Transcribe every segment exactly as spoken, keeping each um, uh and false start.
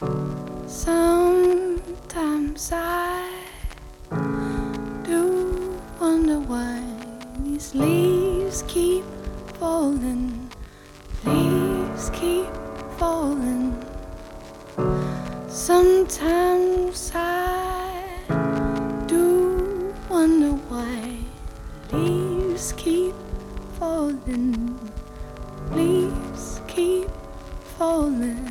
Sometimes I do wonder why these leaves keep falling, leaves keep falling. Sometimes I do wonder why leaves keep falling, leaves keep falling.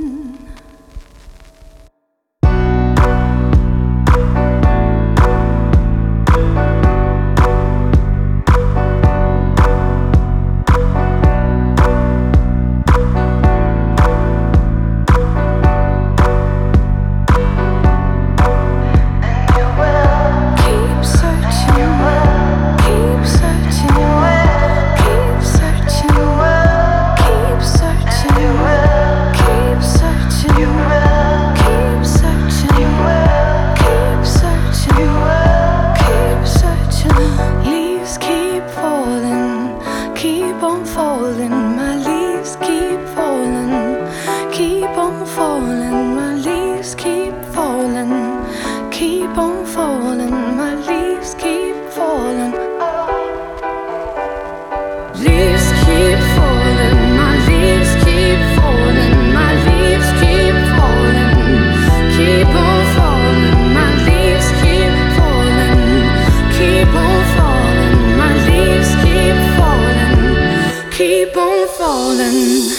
Keep on falling, my leaves keep falling. Keep on falling, my leaves keep falling. Keep on falling, my leaves keep falling. Leaves keep falling, my leaves keep falling. My leaves keep falling. Keep on falling, my leaves keep falling. Keep on falling, my leaves keep falling. Keep on falling.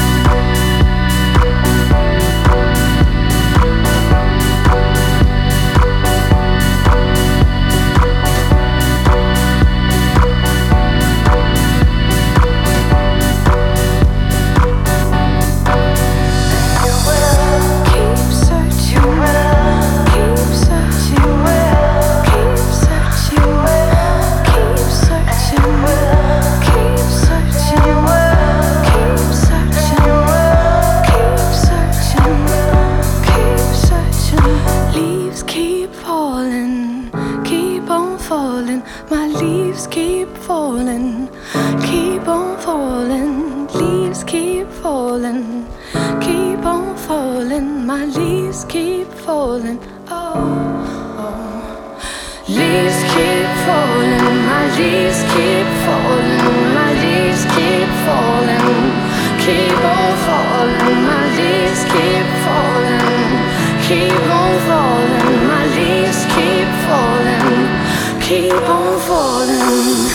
Falling, my leaves keep falling. Keep on falling, leaves keep falling. Keep on falling, my leaves keep falling. Oh, oh. Leaves keep falling, my leaves keep falling. My leaves keep falling. Keep on falling, my leaves keep falling. Keep on falling, my leaves keep falling. Keep on falling.